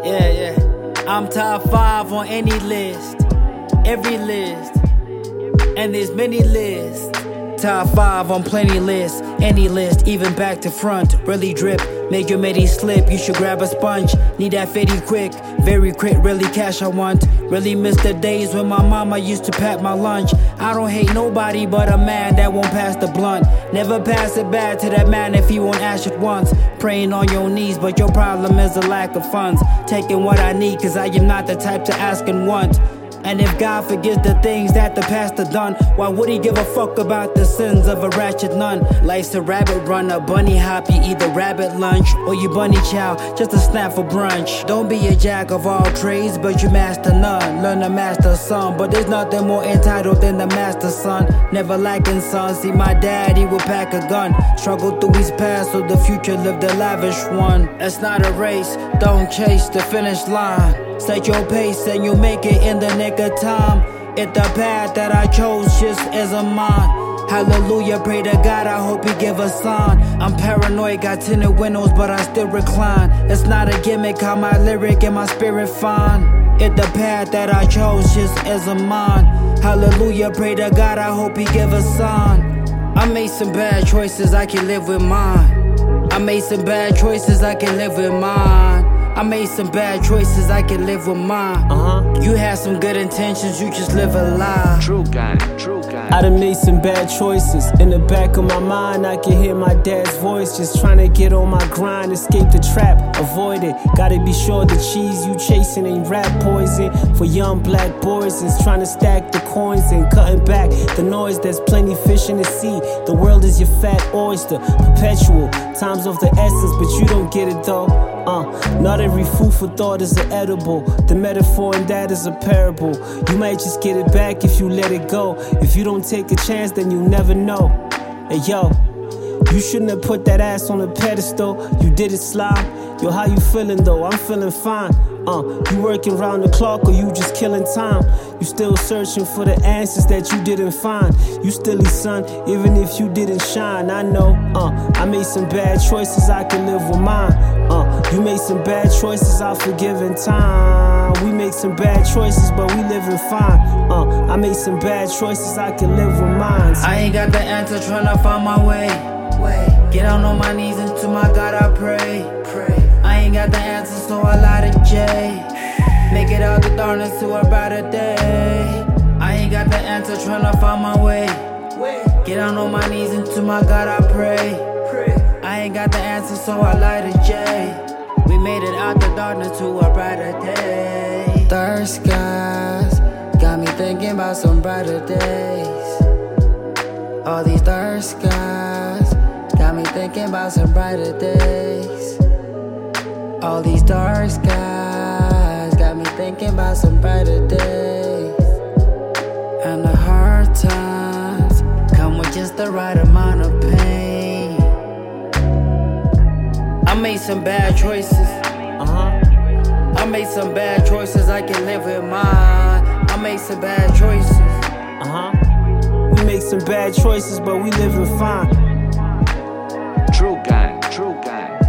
Yeah. I'm top 5 on any list, every list, and there's many lists. Top 5 on plenty lists, any list, even back to front. Really drip, make your midi slip. You should grab a sponge, need that fitty quick, very quick, really cash I want. Really miss the days when my mama used to pack my lunch. I don't hate nobody but a man that won't pass the blunt. Never pass it back to that man if he won't ask it once. Praying on your knees, but your problem is a lack of funds. Taking what I need, cause I am not the type to ask and want. And if God forgives the things that the pastor done, why would he give a fuck about the sins of a ratchet nun? Life's a rabbit run, a bunny hop, you either rabbit lunch or you bunny chow, just a snap for brunch. Don't be a jack of all trades, but you master none. Learn to master some, but there's nothing more entitled than the master son. Never lacking son, see my daddy would pack a gun. Struggle through his past so the future lived a lavish one. It's not a race, don't chase the finish line. Set your pace and you'll make it in the nick of time. If the path that I chose just isn't mine, hallelujah, pray to God, I hope he give a sign. I'm paranoid, got tinted windows, but I still recline. It's not a gimmick, how my lyric and my spirit fine. If the path that I chose just isn't mine, hallelujah, pray to God, I hope he give a sign. I made some bad choices, I can live with mine. I made some bad choices, I can live with mine. I made some bad choices, I can live with mine. You had some good intentions, you just live a lie. True guy, true guy. I done made some bad choices. In the back of my mind, I can hear my dad's voice. Just trying to get on my grind, escape the trap, avoid it. Gotta be sure the cheese you chasing ain't rat poison. For young black boys, it's trying to stack the coins and cutting back the noise. There's plenty fish in the sea. The world is your fat oyster, perpetual. Times of the essence, but you don't get it though. Not every food for thought is an edible. The metaphor in that is a parable. You might just get it back if you let it go. If you don't take a chance, then you never know. Hey yo, you shouldn't have put that ass on a pedestal. You did it slime. Yo, how you feeling though? I'm feeling fine. You working round the clock or you just killing time? You still searching for the answers that you didn't find. You still his son, even if you didn't shine. I know, I made some bad choices, I can live with mine. You made some bad choices, I'll forgive in time. We make some bad choices, but we living fine. I made some bad choices, I can live with mine. I ain't got the answer, tryna find my way. Get down on my knees and to my God I pray. I ain't got the answer, so I lie to Jay. Make it out the darkness to a brighter day. I ain't got the answer, tryna find my way. Get down on my knees and to my God I pray. I ain't got the answer, so I lie to Jay. We made it out the darkness to a brighter day. Dark skies got me thinking about some brighter days. All these dark skies got me thinking about some brighter days. All these dark skies got me thinking about some brighter days. And the hard times come with just the right amount of pain. I made some bad choices. I made some bad choices, I can live with mine. I made some bad choices. We make some bad choices, but we living fine. True guy, true guy.